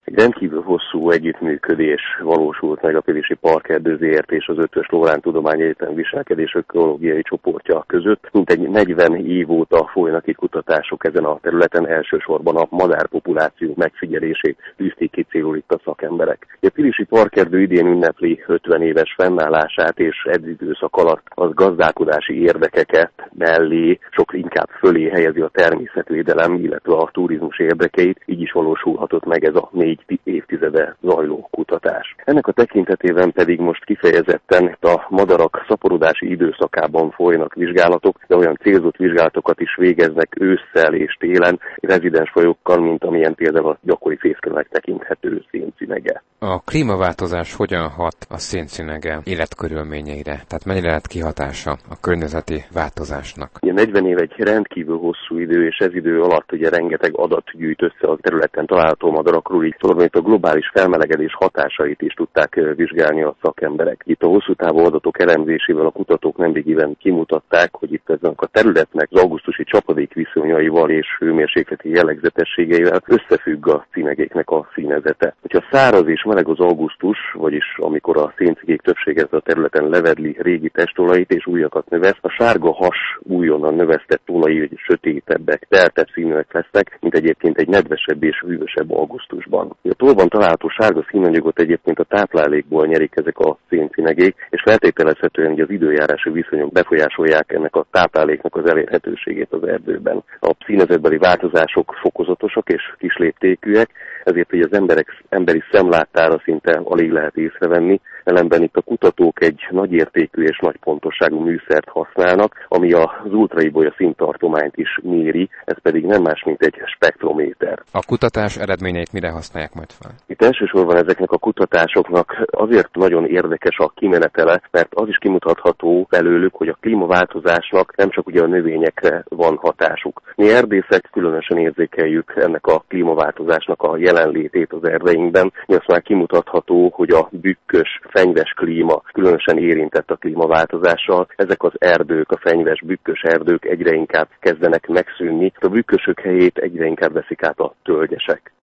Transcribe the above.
Egy rendkívül hosszú együttműködés valósult meg a Pilisi Parkerdő Zrt. És az Eötvös Loránd Tudományegyetem viselkedés ökológiai csoportja között. Mintegy 40 év óta folynak itt kutatások ezen a területen, elsősorban a madárpopuláció megfigyelését tűzték ki célul itt a szakemberek. A Pilisi Parkerdő idén ünnepli 50 éves fennállását, és ez időszak alatt az gazdálkodási érdekeket mellé, sok inkább fölé helyezi a természetvédelem, illetve a turizmus érdekeit, így is valósulhatott meg ez a 4 évtizede zajló kutatás. Ennek a tekintetében pedig most kifejezetten a madarak szaporodási időszakában folynak vizsgálatok, de olyan célzott vizsgálatokat is végeznek ősszel és télen rezidens fajokkal, mint amilyen például a gyakori fészkelőnek tekinthető széncinege. A klímaváltozás hogyan hat a széncinege életkörülményeire? Tehát mennyire lehet kihatása a környezeti változásnak? Ugye 40 év egy rendkívül hosszú idő, és ez idő alatt ugye rengeteg adat gyűjt össze a területen található madarakról, így szóval a globális felmelegedés hatásait is tudták vizsgálni a szakemberek. Itt a hosszú távú adatok elemzésével a kutatók nemrégiben kimutatták, hogy itt ezennek a területnek az augusztusi csapadék viszonyaival és hőmérsékleti jellegzetességeivel összefügg a cinegéknek a színezete. Hogyha száraz és meleg az augusztus, vagyis amikor a széncigék többsége a területen levedli régi testolait és újakat növeszt, a sárga has újonnan növesztett tollai sötétebbek, teltebb színűek lesznek, mint egyébként egy nedvesebb és hűvösebb augusztusban. A tollban található sárga színanyagot egyébként a táplálékból nyerik ezek a széncinegék, és feltételezhetően, hogy az időjárási viszonyok befolyásolják ennek a tápláléknak az elérhetőségét az erdőben. A színezetbeli változások fokozatosak és kisléptékűek, ezért hogy az emberi szemláttára szinte alig lehet észrevenni, ellenben itt a kutatók egy nagyértékű és nagy pontosságú műszert használnak, ami az ultraibolya színtartományt is méri, ez pedig nem más, mint egy spektrométer. A kutatás eredményeit mire használják majd fel? Itt elsősorban ezeknek a kutatásoknak azért nagyon érdekes a kimenetele, mert az is kimutatható belőlük, hogy a klímaváltozásnak nem csak ugye a növényekre van hatásuk. Mi erdészek különösen érzékeljük ennek a klímaváltozásnak a jelenlétét az erdeinkben. Azt már kimutatható, hogy a bükkös, fenyves klíma különösen érintett a klímaváltozással. Ezek az erdők, a fenyves, bükkös erdők egyre inkább kezdenek megszűnni. A bükkösök helyét egyre inkább veszik át a tölgyesek.